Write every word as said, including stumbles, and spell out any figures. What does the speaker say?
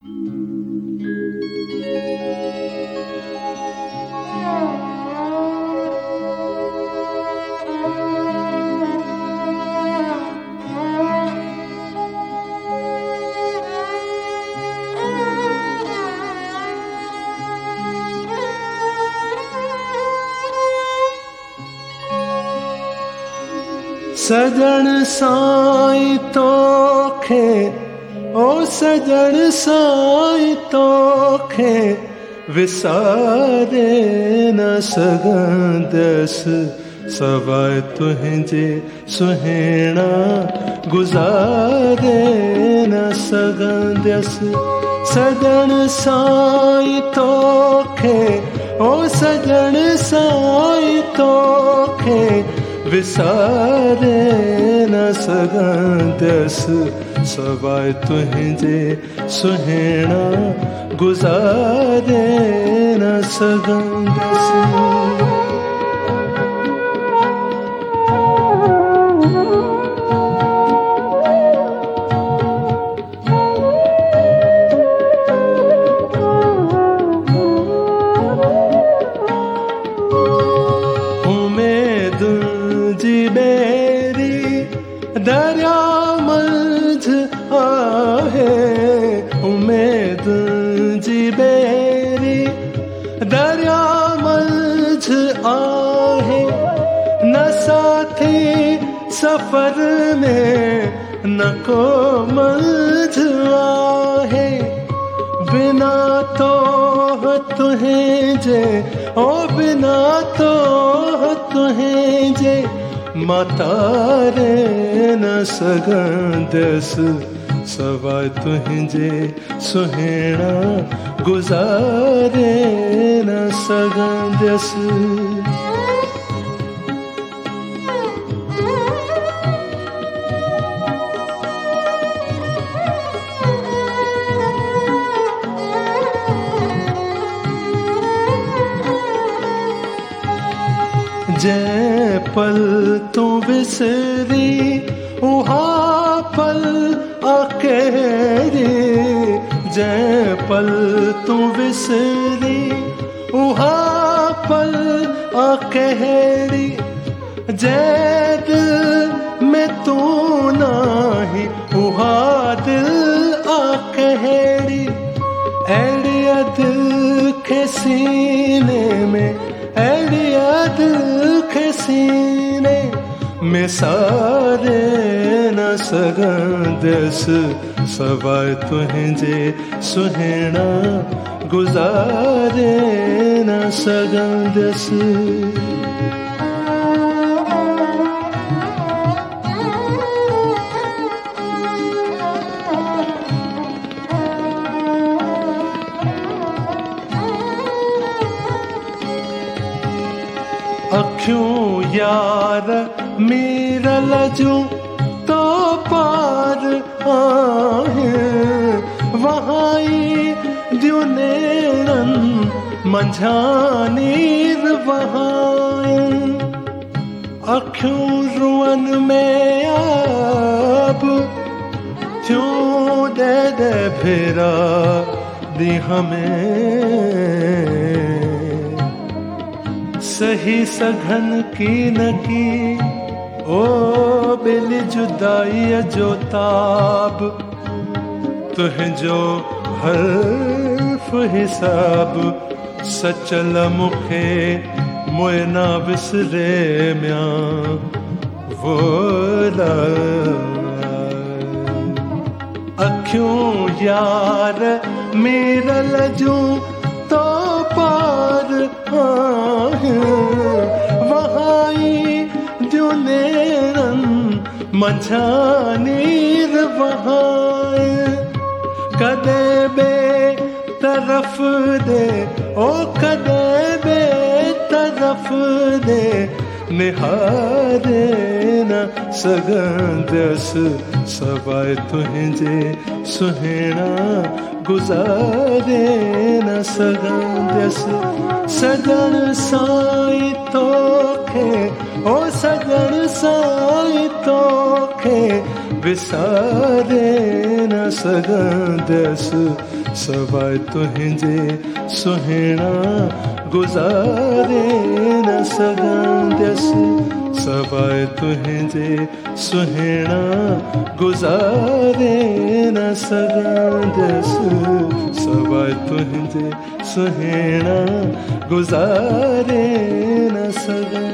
सजण साईं तोखे ओ सजण साईं तोखे विसारे न सघंदसि सवाइ तुंहिंजे सुहिणा गुज़ारे न सघंदसि सजण साईं तोखे ओ सजण साईं तोखे विसारे न सघंदसि सवाइ तुंहिंजे सुहिणा गुज़ारे न सघंदसि दरिया मंझ आहे उमेद जी बेरी दरिया मंझ आहे न साथी सफ़र में न को मंझ आहे बिना तो तुंहिंजे ओ बिना तो तुंहिंजे मातारे न सघंदसि सवाइ तुंहिंजे सुहिणा गुज़ारे न सघंदसि जै पल तू विसरी उहा पल अकेरी जै पल तू विसरी उहा पल अकेरी जै दिल में तू नाही उहा दिल अकेरी अहिड़ीअ दिल खे सीने में अहिड़ीअ दिल खे सीने में सारे न सघंदसि सवाइ तुंहिंजे सुहिणा गुज़ारे न सघंदसि अखियूं यार मीरल जूं तो पार आहिनि वहाई दियूं नेरनि मंझां नीर वहाइनि अखियूं रुअन में आब थियूं ॾे ॾे भेरा ॾींहं में सही सघन की न की ओ बिल जुदाईअ जो ताब तुंहिंजो हर्फ हिसाब सचल मूंखे मुए न विसरे म्यां वोला अखियूं यार मीरल जूं तो पार वहाई दियूं नेरनि मंझां नीर वहाए कदे बे तरफ दे ओ कदे बे तरफ दे निहारे न सघंदसि सवाइ तुंहिंजे सुहिणा गुज़ारे न सघंदसि सजण साईं तोखे ओ सजण साईं तोखे विसारे न सघंदसि सवाइ तुंहिंजे सुहिणा गुज़ारे न सघंदसि सवाइ तुंहिंजे सुहिणा गुज़ारे न सघंदसि सवाइ तुंहिंजे सुहिणा गुज़ारे न सघंदसि